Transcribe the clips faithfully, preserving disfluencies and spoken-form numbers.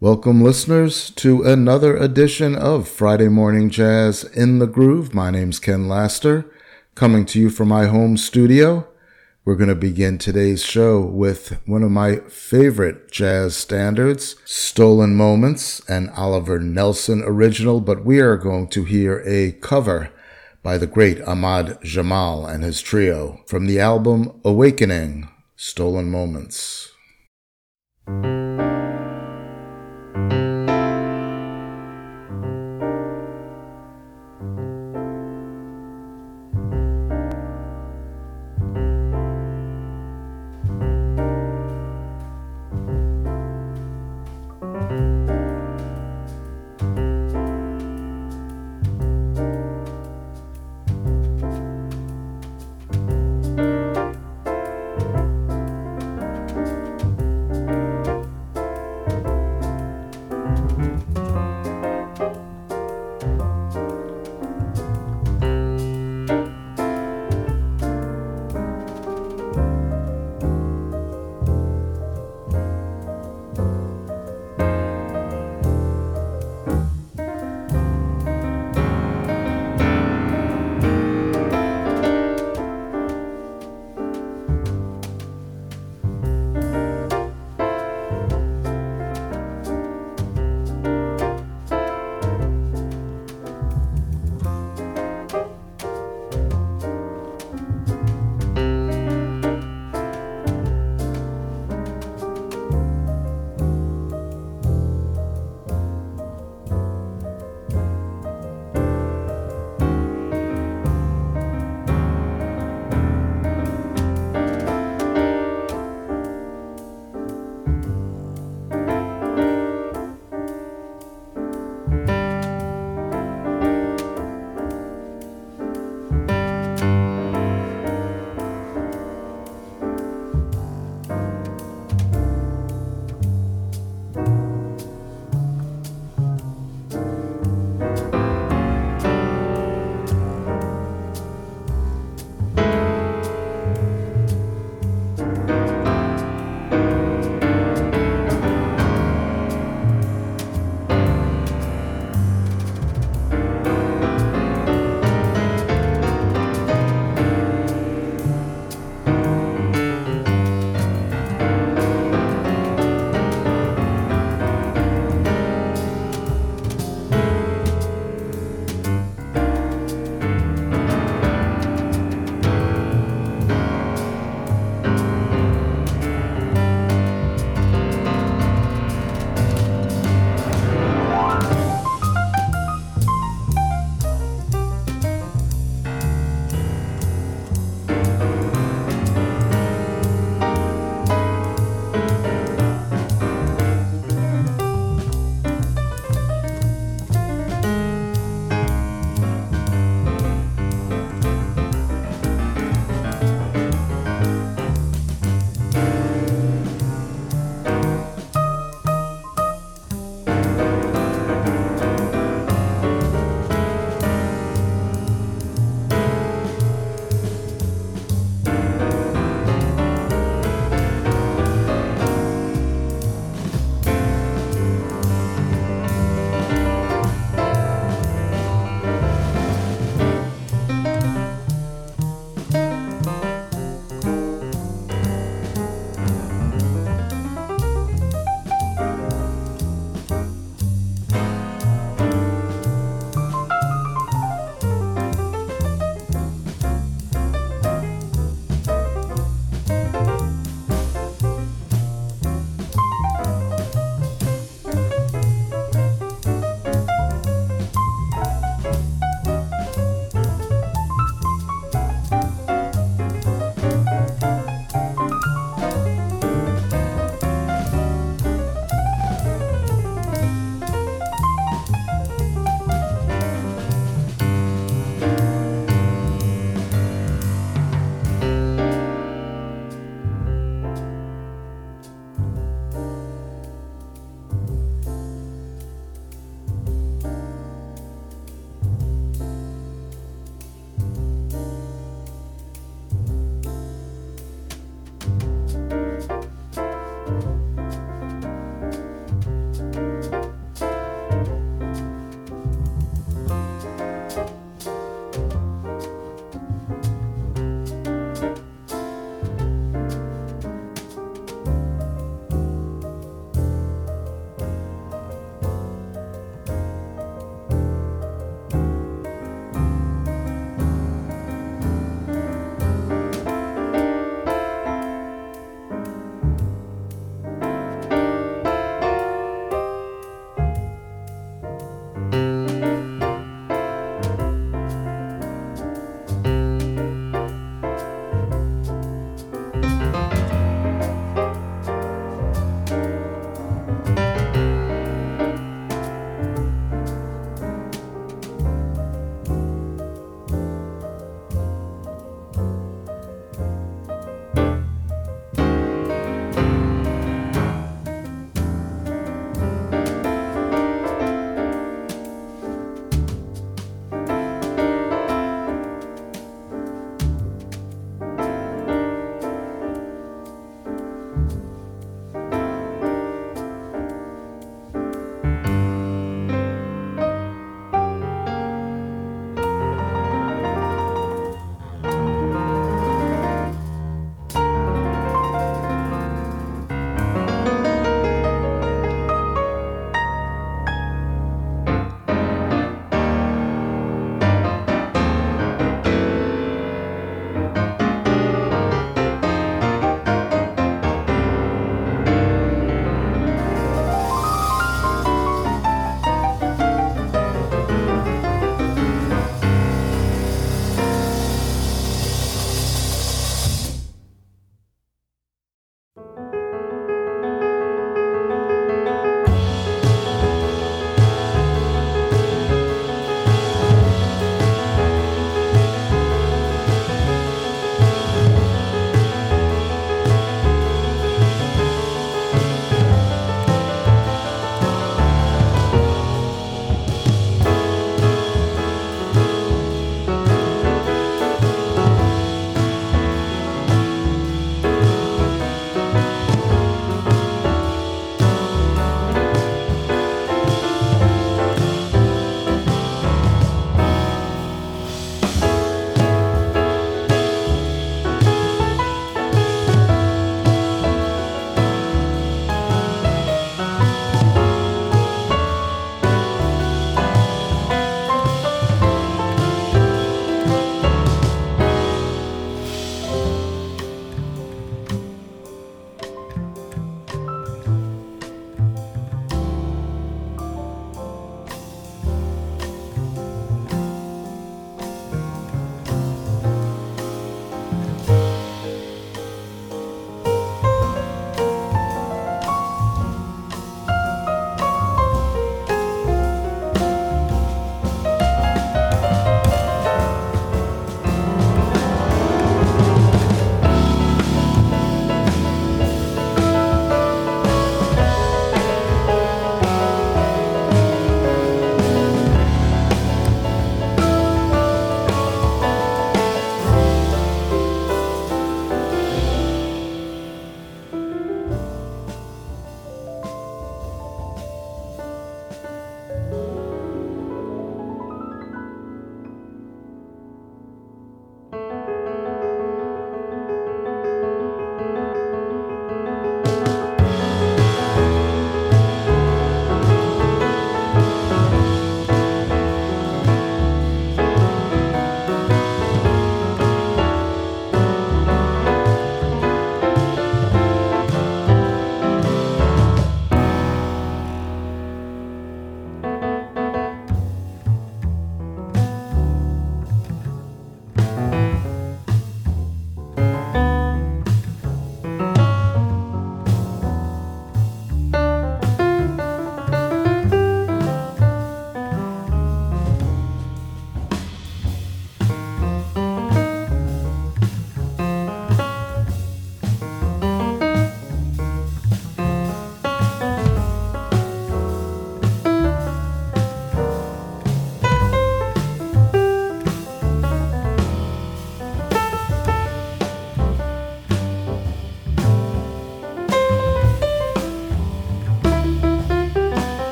Welcome, listeners, to another edition of Friday Morning Jazz in the Groove. My name's Ken Laster, coming to you from my home studio. We're going to begin today's show with one of my favorite jazz standards, Stolen Moments, an Oliver Nelson original, but we are going to hear a cover by the great Ahmad Jamal and his trio from the album Awakening, Stolen Moments.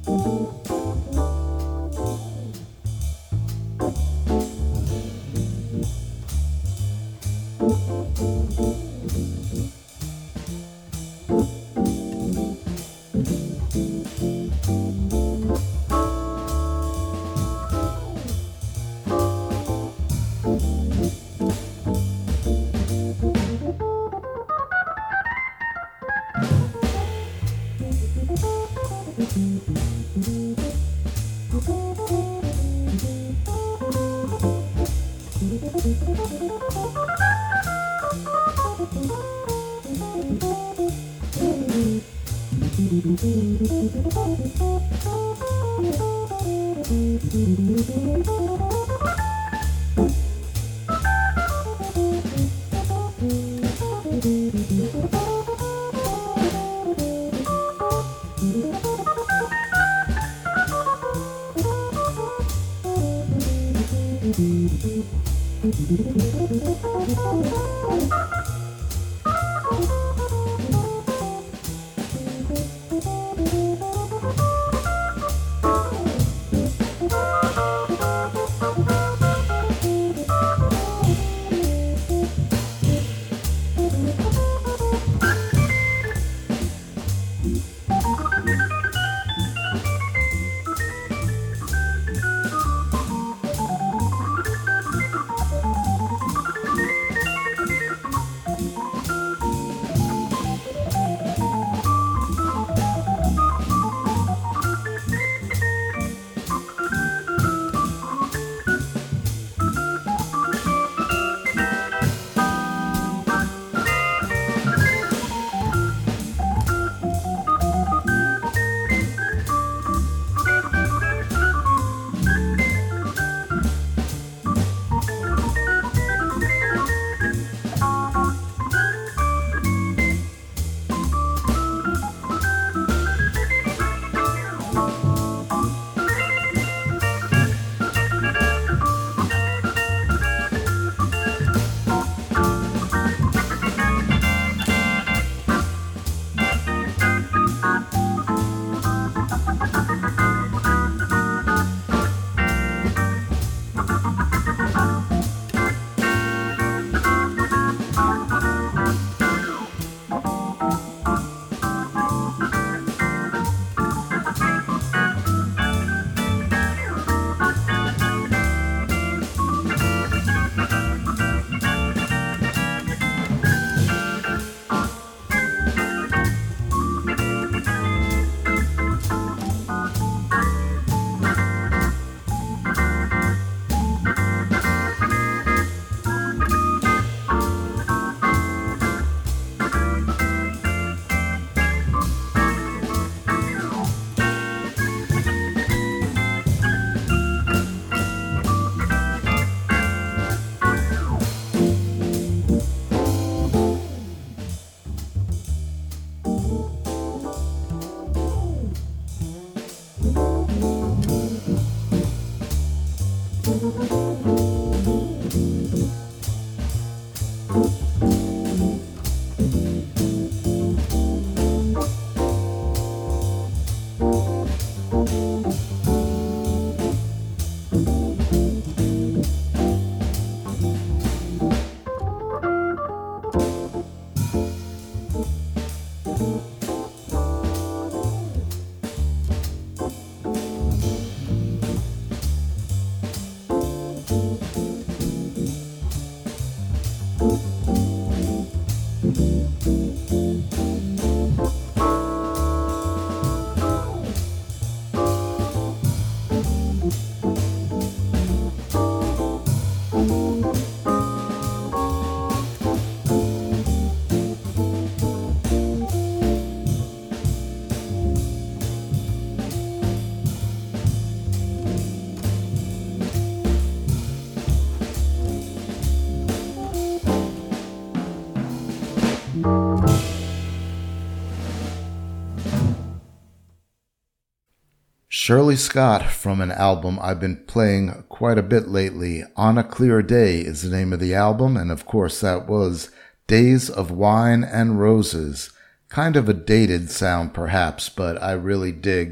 Shirley Scott from an album I've been playing quite a bit lately. On a Clear Day is the name of the album, and of course that was Days of Wine and Roses. Kind of a dated sound perhaps, but I really dig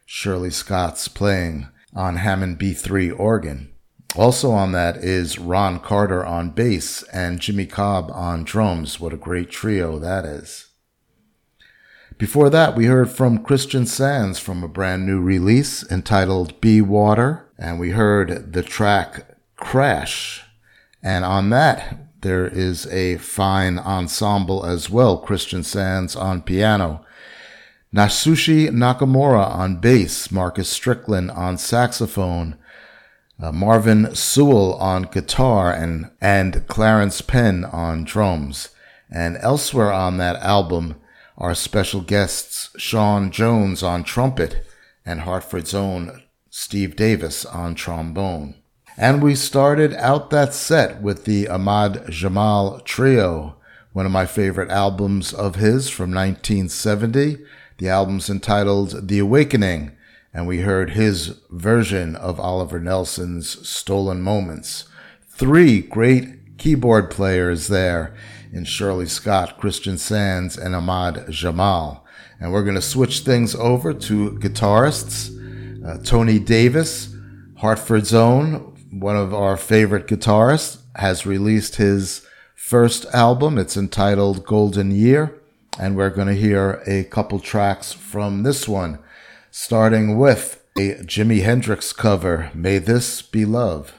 Shirley Scott's playing on Hammond B three organ. Also on that is Ron Carter on bass and Jimmy Cobb on drums. What a great trio that is. Before that, we heard from Christian Sands from a brand new release entitled Be Water, and we heard the track Crash. And on that, there is a fine ensemble as well. Christian Sands on piano, Natsushi Nakamura on bass, Marcus Strickland on saxophone, uh, Marvin Sewell on guitar, and, and Clarence Penn on drums. And elsewhere on that album are special guests Sean Jones on trumpet and Hartford's own Steve Davis on trombone. And we started out that set with the Ahmad Jamal Trio, one of my favorite albums of his from nineteen seventy. The album's entitled The Awakening, and we heard his version of Oliver Nelson's Stolen Moments. Three great keyboard players there in Shirley Scott, Christian Sands, and Ahmad Jamal. And we're going to switch things over to guitarists. Uh, Tony Davis, Hartford's own, one of our favorite guitarists, has released his first album. It's entitled Golden Year, and we're going to hear a couple tracks from this one, starting with a Jimi Hendrix cover, May This Be Love.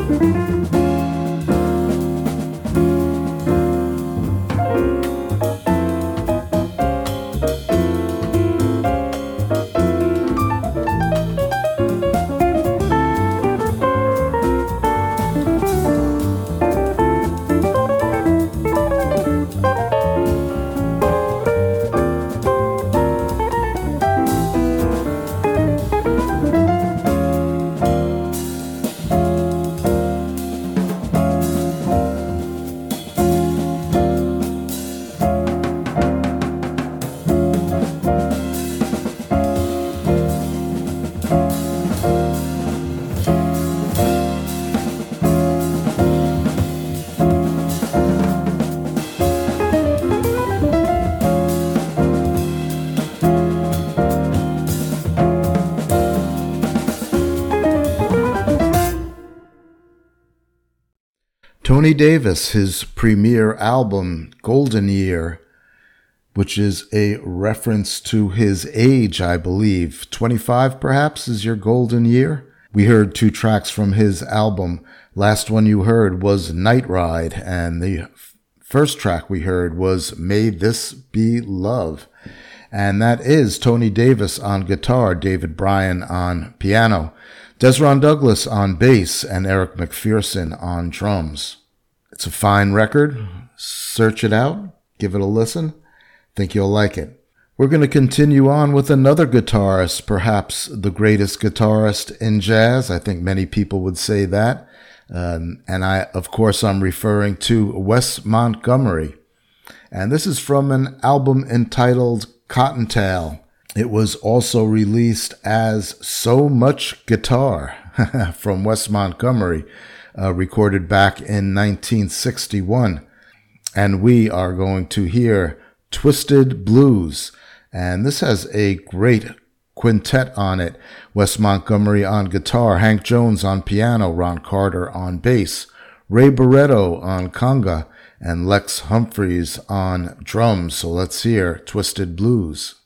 Tony Davis, his premiere album, Golden Year, which is a reference to his age, I believe. twenty-five, perhaps, is your golden year? We heard two tracks from his album. Last one you heard was Night Ride, and the first track we heard was May This Be Love. And that is Tony Davis on guitar, David Bryan on piano, Desron Douglas on bass, and Eric McPherson on drums. It's a fine record. Search it out. Give it a listen. Think you'll like it. We're going to continue on with another guitarist, perhaps the greatest guitarist in jazz. I think many people would say that. Um, and I, of course, I'm referring to Wes Montgomery. And this is from an album entitled Cottontail. It was also released as So Much Guitar from Wes Montgomery, uh, recorded back in nineteen sixty-one. And we are going to hear Twisted Blues. And this has a great quintet on it. Wes Montgomery on guitar, Hank Jones on piano, Ron Carter on bass, Ray Barretto on conga, and Lex Humphreys on drums. So let's hear Twisted Blues.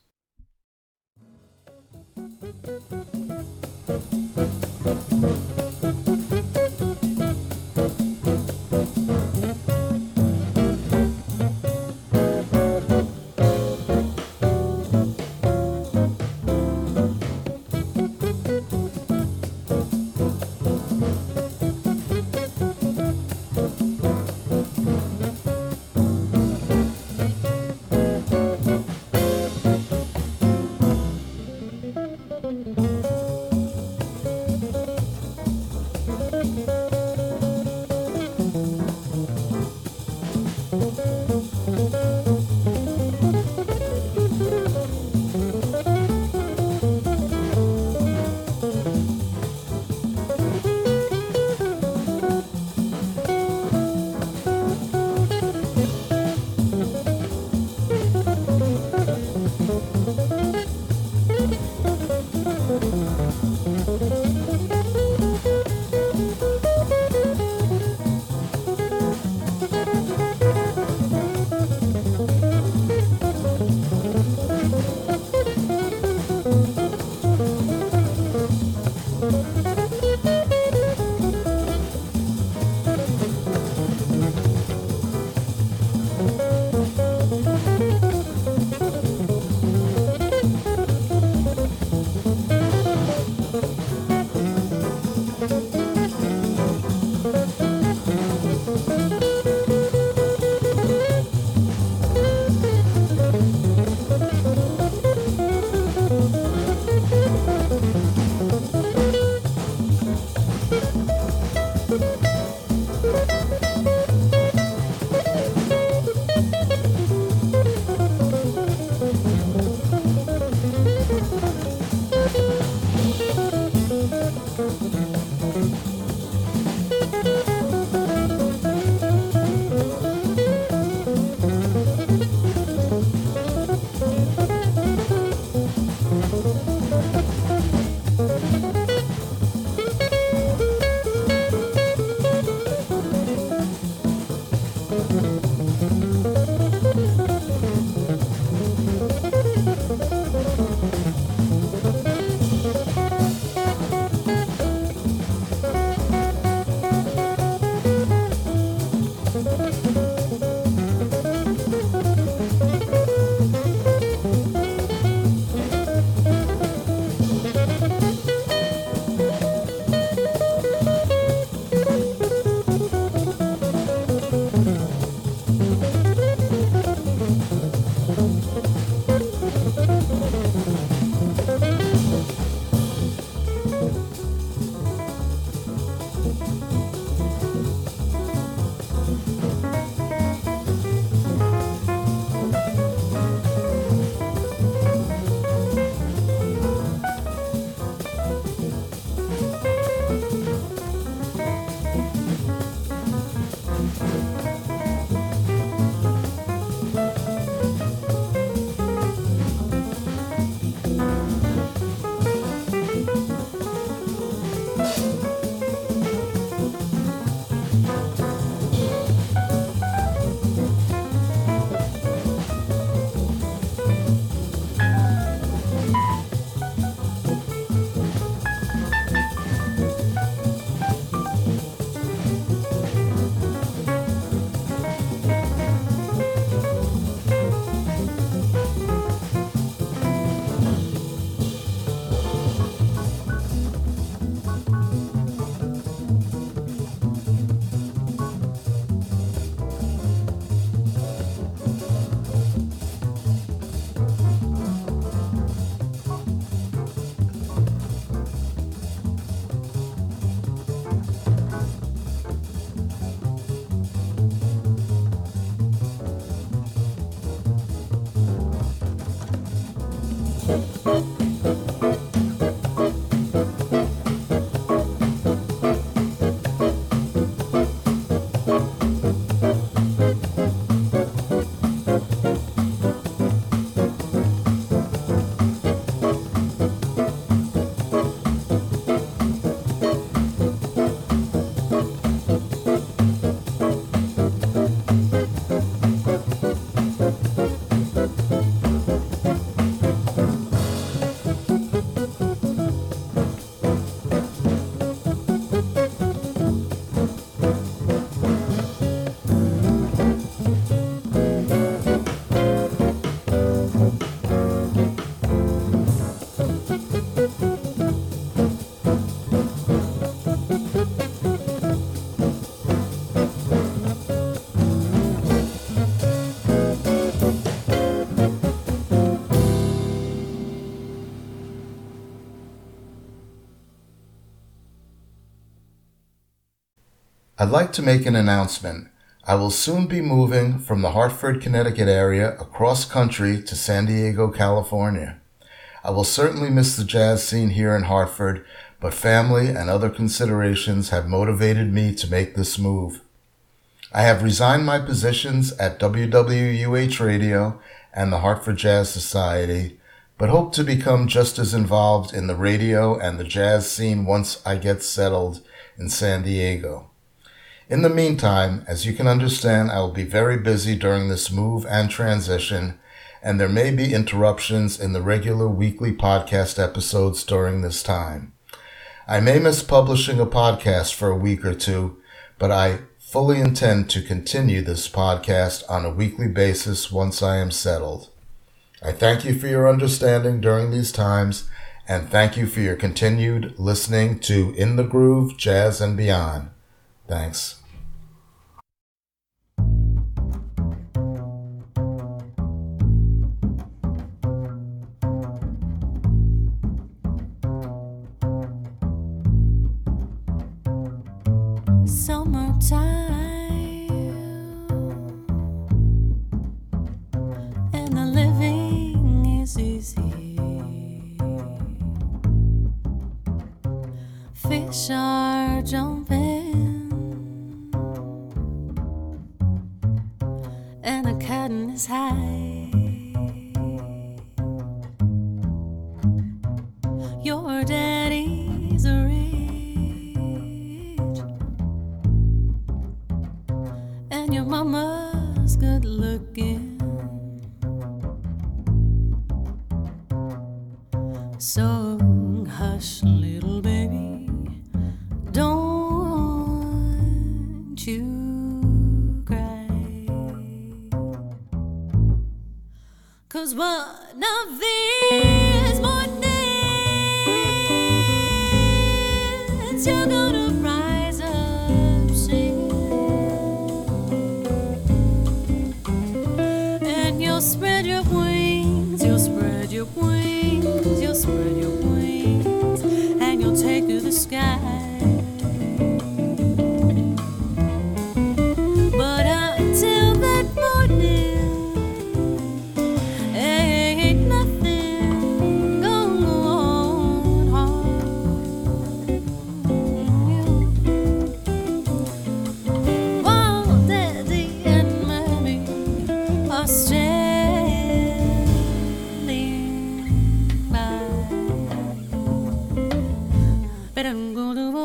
I'd like to make an announcement. I will soon be moving from the Hartford, Connecticut area across country to San Diego, California. I will certainly miss the jazz scene here in Hartford, but family and other considerations have motivated me to make this move. I have resigned my positions at W W U H Radio and the Hartford Jazz Society, but hope to become just as involved in the radio and the jazz scene once I get settled in San Diego. In the meantime, as you can understand, I will be very busy during this move and transition, and there may be interruptions in the regular weekly podcast episodes during this time. I may miss publishing a podcast for a week or two, but I fully intend to continue this podcast on a weekly basis once I am settled. I thank you for your understanding during these times, and thank you for your continued listening to In the Groove, Jazz and Beyond. Thanks. Summertime, and the living is easy. Fish are jumping, and the cotton is high. Your daddy's rich, and your mama's good looking. So hush, little baby, don't you cry, 'cause one of these mornings you're gonna rise up singing, and you'll spread your wings, you'll spread your wings, you'll spread your wings, and you'll take to the sky. But until that morning, ain't nothing gonna go on hard. While Daddy and Mommy are standing by, but I'm gonna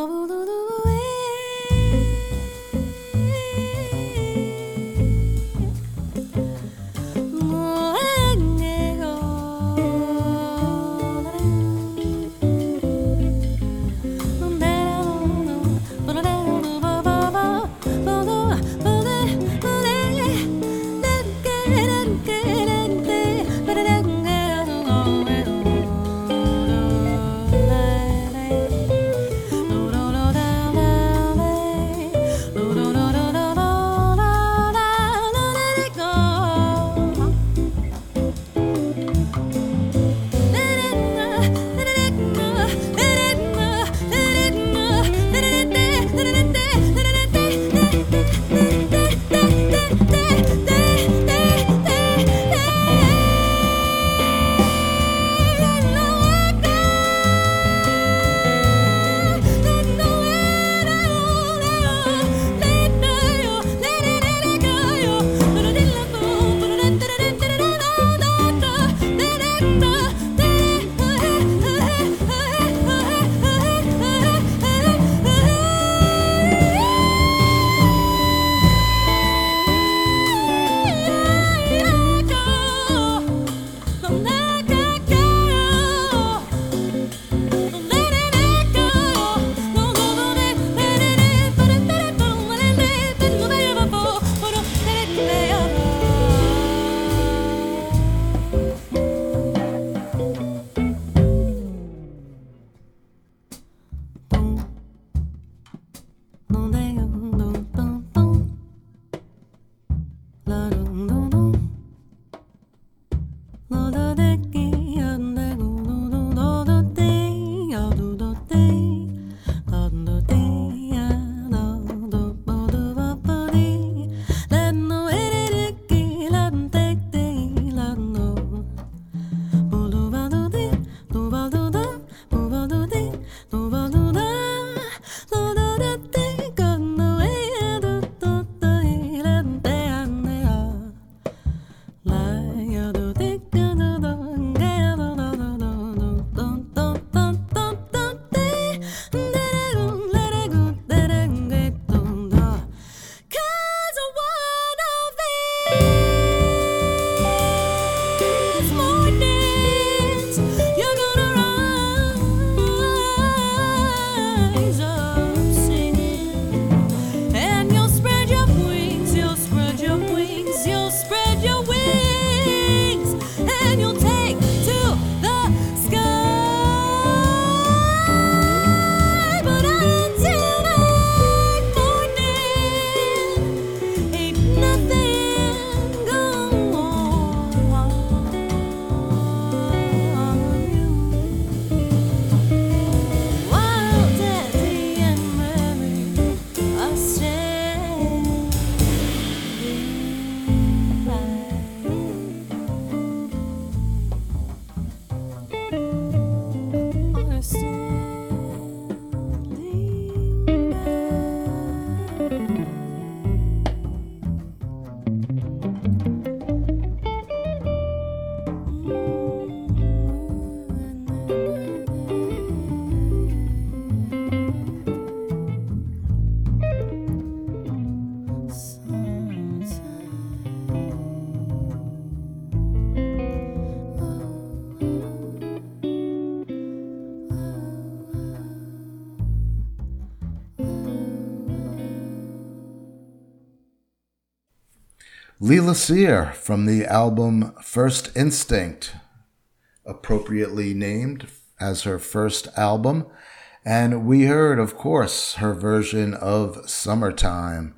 Leela Sear from the album First Instinct, appropriately named as her first album. And we heard, of course, her version of Summertime.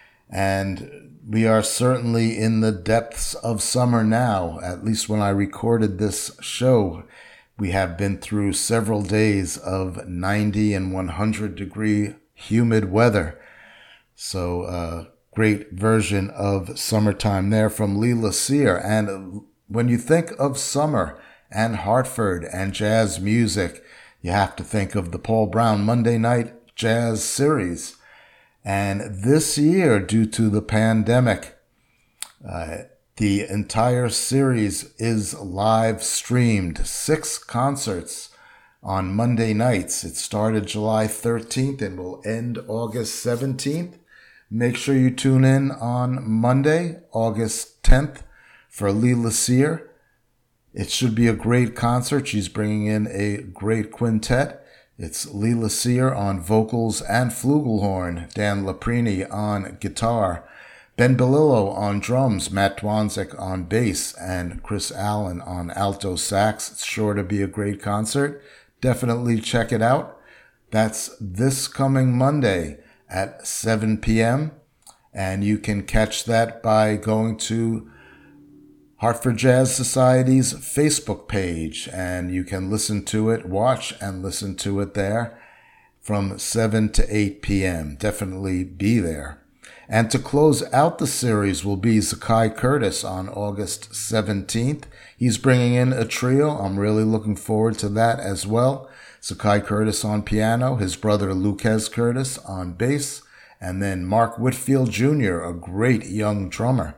And we are certainly in the depths of summer now. At least when I recorded this show, we have been through several days of ninety and one hundred degree humid weather. So, uh, great version of Summertime there from Leela Sear. And when you think of summer and Hartford and jazz music, you have to think of the Paul Brown Monday Night Jazz Series. And this year, due to the pandemic, uh, the entire series is live streamed. Six concerts on Monday nights. It started July thirteenth and will end August seventeenth. Make sure you tune in on Monday, August tenth, for Leela Sear. It should be a great concert. She's bringing in a great quintet. It's Leela Sear on vocals and flugelhorn, Dan Laprini on guitar, Ben Belillo on drums, Matt Dwanzik on bass, and Chris Allen on alto sax. It's sure to be a great concert. Definitely check it out. That's this coming Monday at seven p.m. And you can catch that by going to Hartford Jazz Society's Facebook page, and you can listen to it, watch and listen to it there from seven to eight p.m. Definitely be there. And to close out the series will be Zakai Curtis on August seventeenth. He's bringing in a trio. I'm really looking forward to that as well. Zakai Curtis on piano, his brother Lucas Curtis on bass, and then Mark Whitfield Junior, a great young drummer.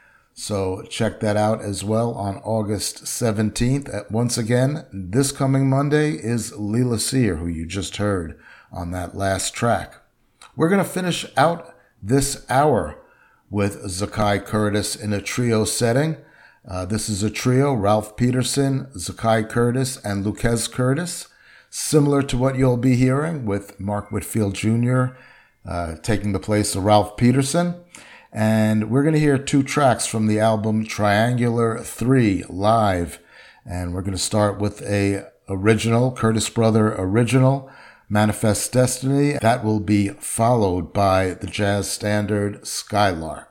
So check that out as well on August seventeenth. Once again, this coming Monday is Leela Sear, who you just heard on that last track. We're going to finish out this hour with Zakai Curtis in a trio setting. Uh, this is a trio, Ralph Peterson, Zakai Curtis, and Lucas Curtis. Similar to what you'll be hearing with Mark Whitfield Junior uh, taking the place of Ralph Peterson. And we're going to hear two tracks from the album Triangular three live. And we're going to start with a original, Curtis Brother original, Manifest Destiny. That will be followed by the jazz standard Skylark.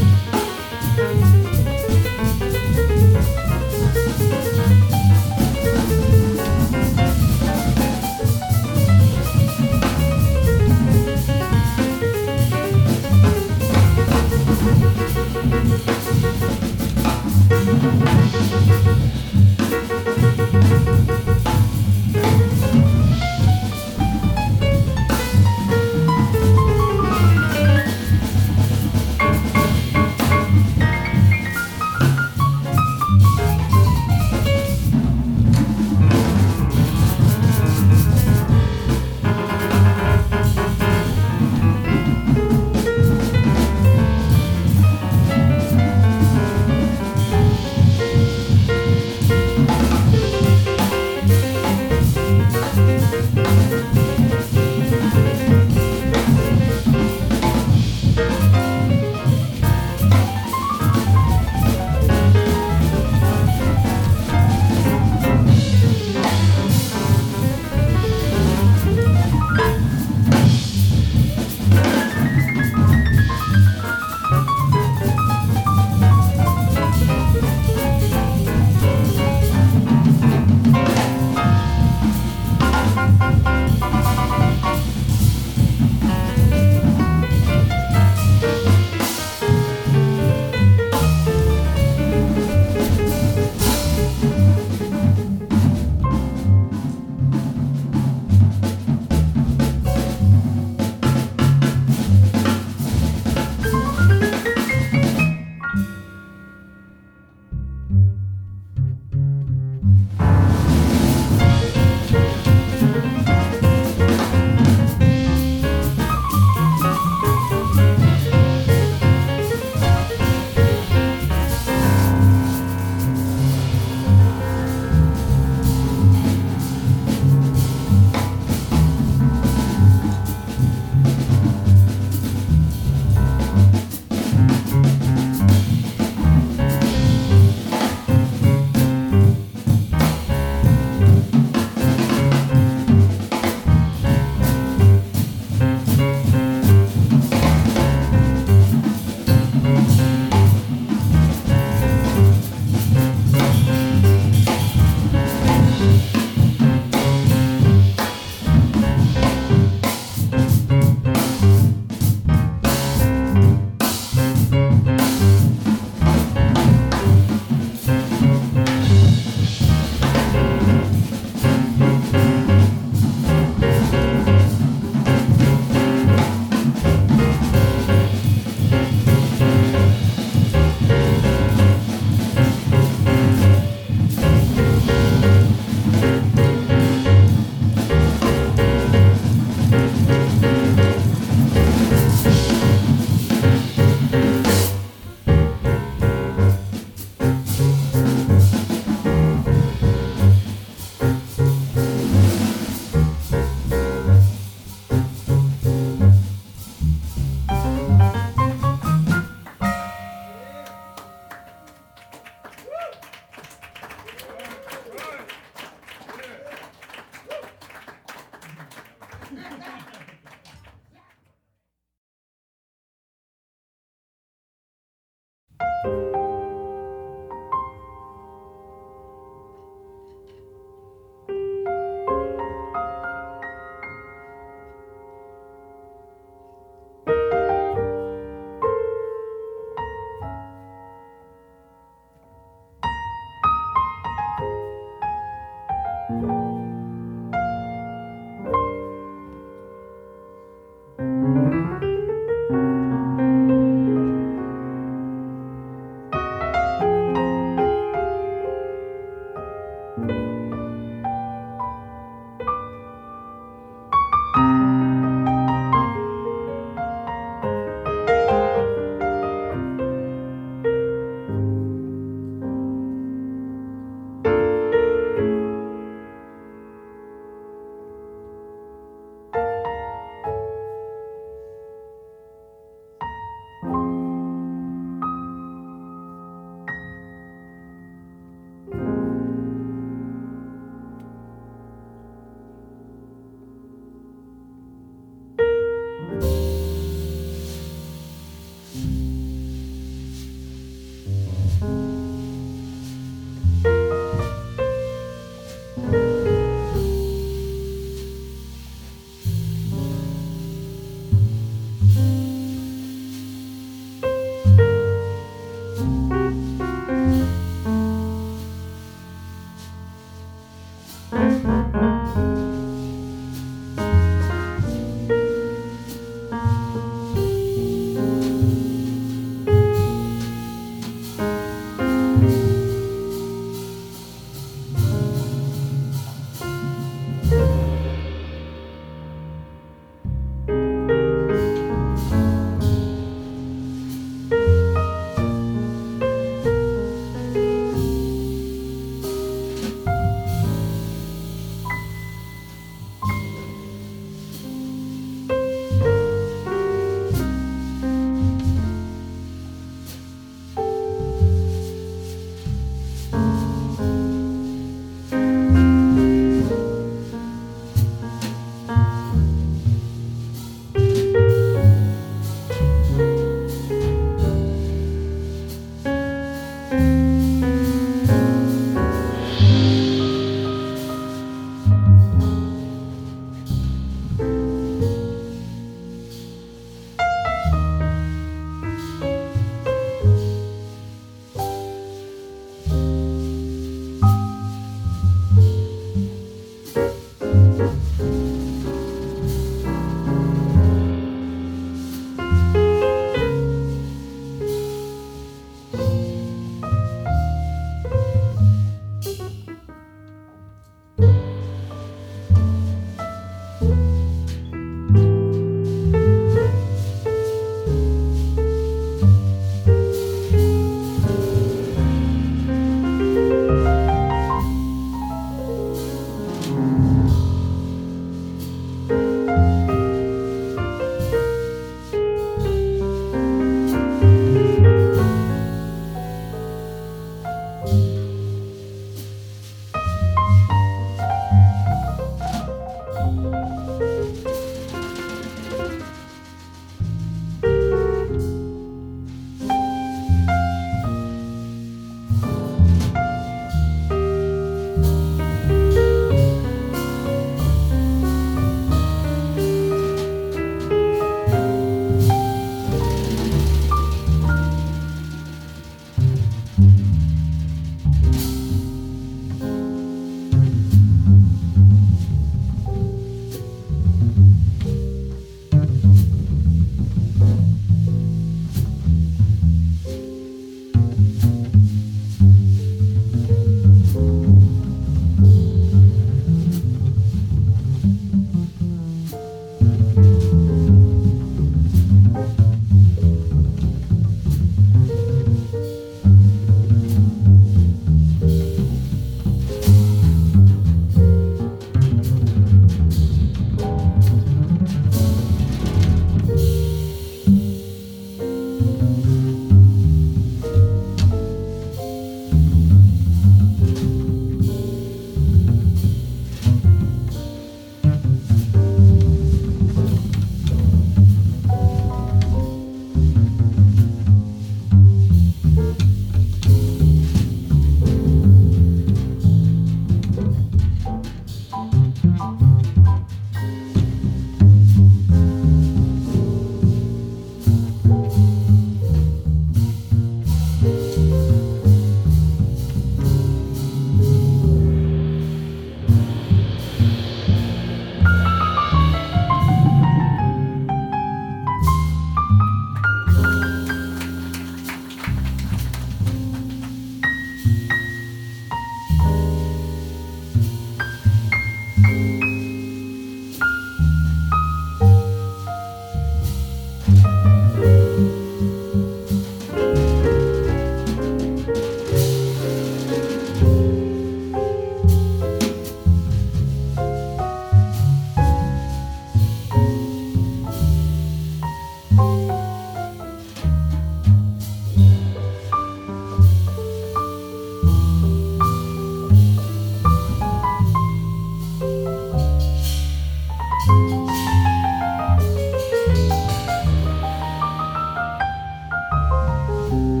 you.